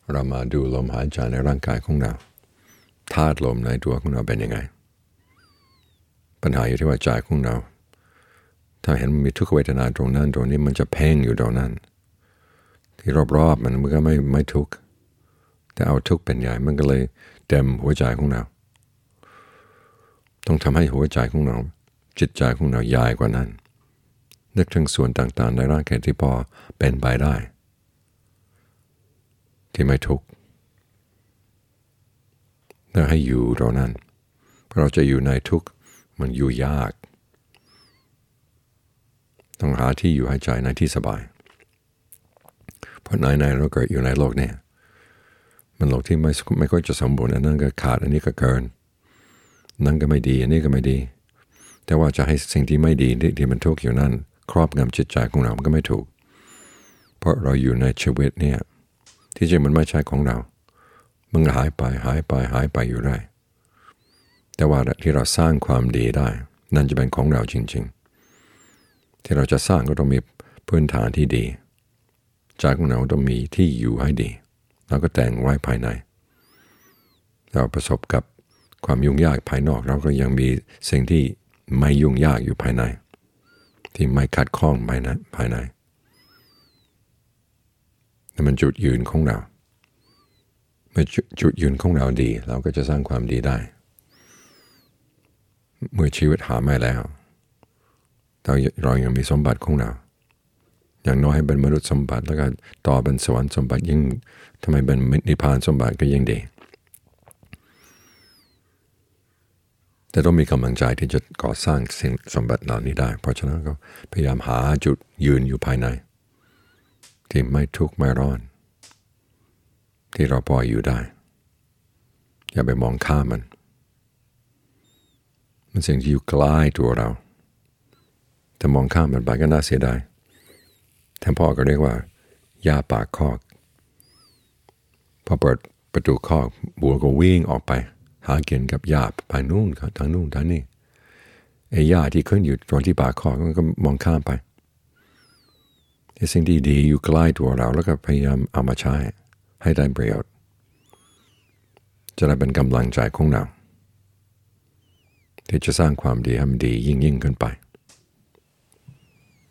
เรามาดูลมหายใจในร่างกายของเราธาตุลมในตัวของเราเป็นยังไงปัญหาอยู่ที่ว่าใจของเราถ้าเห็นมีทุกขเวทนาตรงนั้นตรงนี้มันจะเพ่งอยู่ตรงนั้นที่รอบๆมันก็ไม่ทุกข์แต่เอาทุกข์เป็นใหญ่มันก็เลยเต็มหัวใจของเราต้องทำให้หัวใจของเราจิตใจของเราใหญ่กว่านั้นนึกถึงส่วนต่างๆในร่างกายที่พอเป็นไปได้ที่ไม่ทุกข์แล้วให้อยู่ตรงนั้นเพราะเราจะอยู่ในทุกข์มันอยู่ยากต้องหาที่อยู่ให้ใจในที่สบายเพราะในเราเกิดอยู่ในโลกเนี่ยมันโลกที่ไม่ค่อยจะสมบูรณ์อันนั้นก็ขาดอันนี้ก็เกินนั่นก็ไม่ดีอันนี้ก็ไม่ดีแต่ว่าจะให้สิ่งที่ไม่ดีที่มันทุกข์อยู่นั่นครอบงำจิตใจของเรามันก็ไม่ถูกเพราะเราอยู่ในชีวิตเนี่ยที่จริงมันไม่ใช่ของเรามันหายไปอยู่ได้แต่ว่าที่เราสร้างความดีได้นั่นจะเป็นของเราจริงๆที่เราจะสร้างก็ต้องมีพื้นฐานที่ดีใจของเราต้องมีที่อยู่ให้ดีเราก็แต่งไว้ภายในเราประสบกับความยุ่งยากภายนอกเราก็ยังมีสิ่งที่ไม่ยุ่งยากอยู่ภายในที่ไม่ขัดข้องภายในนั่นมันจุดยืนของเราเมื่อจุดยืนของเราดีเราก็จะสร้างความดีได้เมื่อชีวิตหาไม่แล้วเรายังมีสมบัติของเราอย่างน้อยให้เป็นมนุษย์สมบัติแล้วก็ต่อเป็นสวรรค์สมบัติยิ่งทำไมเป็นนิพพานสมบัติก็ยิ่งดีแต่ต้องมีกำลังใจที่จะก่อสร้างสิ่งสมบัติเหล่านี้ได้เพราะฉะนั้นก็พยายามหาจุดยืนอยู่ภายในที่ไม่ทุกข์ไม่ร้อนที่เราพออยู่ได้อย่าไปมองข้ามมันสิ่งที่อยู่ใกล้ตัวเราถ้ามองข้ามมันไปก็น่าเสียดายท่านพ่อก็เรียกว่าหญ้าปากคอกพอเปิดประตูคอกบัวก็วิ่งออกไปหากินกับหญ้าไปนู่นทางนู่นทางนี่ไอ้หญ้าที่ขึ้นอยู่ตรงที่ปากคอกมันก็มองข้ามไปไอ้สิ่งที่ดีอยู่ใกล้ตัวเราแล้วก็พยายามเอามาใช้ให้ได้ประโยชน์จะได้เป็นกำลังใจของเราที่จะสร้างความดีให้มันดียิ่งขึ้นไป